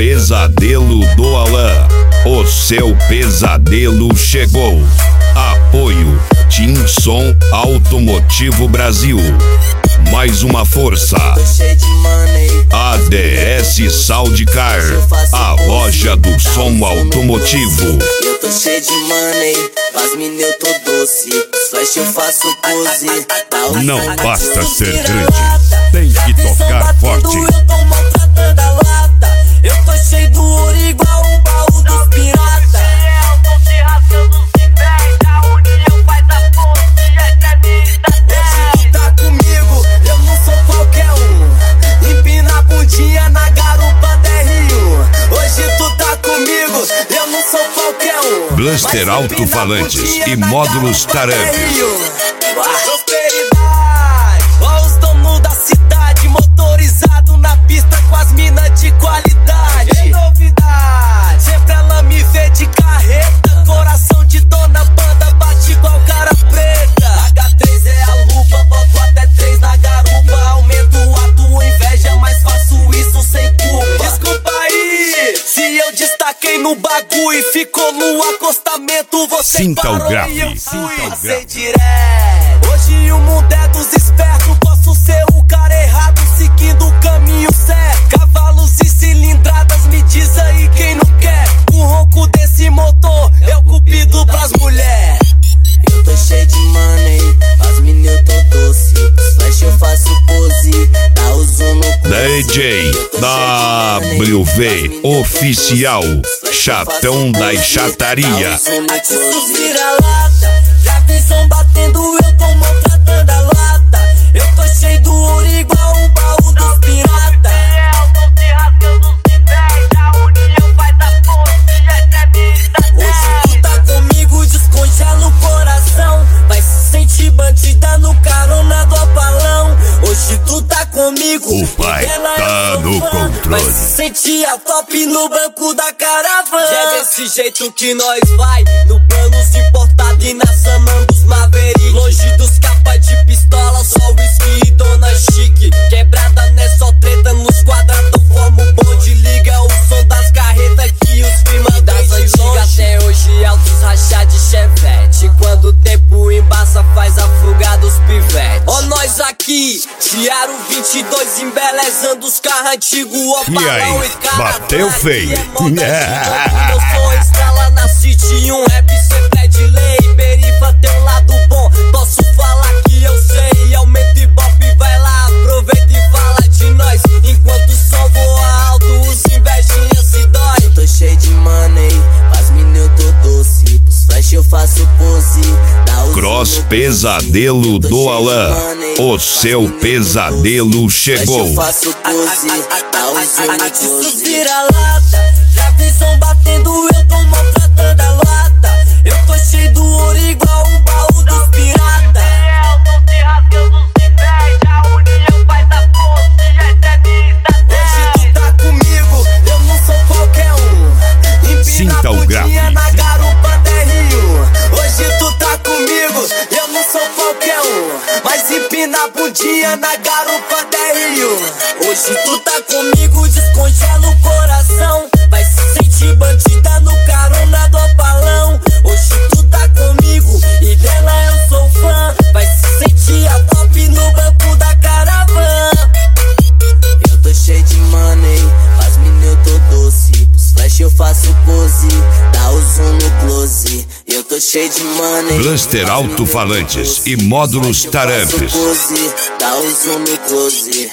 Pesadelo do Alan. O seu pesadelo chegou. Apoio Tinson Automotivo Brasil. Mais uma força. ADS Soundcar, a loja do som automotivo. Eu tô cheio de money, as mina eu tô doce. Flash eu faço pose. Não basta ser grande, tem que tocar forte. Eu tô maltratando a lata. Eu tô cheio do ouro igual o baú dos piratas. Hoje tu tá comigo, eu não sou qualquer um. Empina a bundinha na garupa da R1. Hoje tu tá comigo, eu não sou qualquer um. Blaster alto-falantes e módulos Taramp. Prosperidade, ó os donos da cidade, motorizado na pista com as minas de qualidade. Tem novidade, sempre ela me vê de carreta. Coração de dona banda, bate igual cara preta. H3 é a lupa, boto até 3 na garupa. Aumento a tua inveja, mas faço isso sem culpa. Desculpa aí, se eu destaquei no bagulho e ficou no acostamento, você Sinta parou o grave, e eu sinta fui. o grave. Passei direto. Hoje o mundo é dos espertos, posso ser o cara errado seguindo o caminho certo. Cavalos e cilindradas, me diz aí quem não quer. O ronco desse motor é o cupido pras mulheres. Eu tô cheio de money, as mina eu tô doce. Flash eu faço pose, dá o zoom no DJ WV Oficial, chatão da chataria. Artistas vira-lata, já visão batendo, eu tô maltratando a lata. Eu tô cheio do ouro igual o baú dos piratas. Hoje tu tá comigo, descongela o coração. Vai se sentir bandida no carona do apalão. Hoje tu tá comigo, O pai tá no controle. vai se sentir a top no banco da caravana. É desse jeito que nós vai, no planos importado e na Saman dos Maverick. Longe dos capas de pistola, só whisky e dona chique. Quebrada não é só treta, nos quadradão forma o bonde. Liga o som das carretas que os firmas das antigas. Até hoje altos rachar de chevette. Quando o tempo embaça faz a fuga dos pivetes. Ó nós aqui, Tiaro 22 embelezando os carros antigos. E aí, bateu feio. Eu sou estrela na City, um rap sempre é de lei. Perifa tem um lado bom, posso falar que eu sei. Aumenta e bop, vai lá, aproveita e fala de nós. Enquanto o som voa alto, os invejinhas se dói. Eu tô cheio de money, as mina eu tô doce. Os flash eu faço pose, dá o Cross Pesadelo do Alan. O seu pesadelo chegou. eu faço pose, dá o zoom no close. Vira-lata, já visão batendo, eu tô maltratando a lata. Eu tô cheio do ouro igual o baú dos piratas. Hoje tu tá comigo, eu não sou qualquer um. Empina Sinta a o grave. bundinha na garupa da R1. Hoje tu tá comigo, eu não sou qualquer um. Mas empina a bundinha na garupa da R1. Hoje tu tá comigo, descongela o coração. Vai se sentir bandida no carona do apalão. Hoje tu tá comigo e dela eu sou fã. Vai se sentir a top no banco da caravana. Eu tô cheio de money, as mina eu tô doce. Os flash eu faço pose, dá o zoom no close. Eu tô cheio de money, Blaster alto-falantes e módulos Taramp. pose, dá o zoom no close.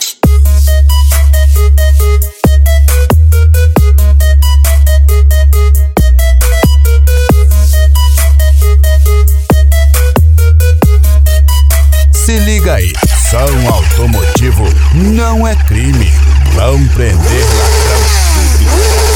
Se liga aí, som automotivo não é crime. Vão prender ladrão.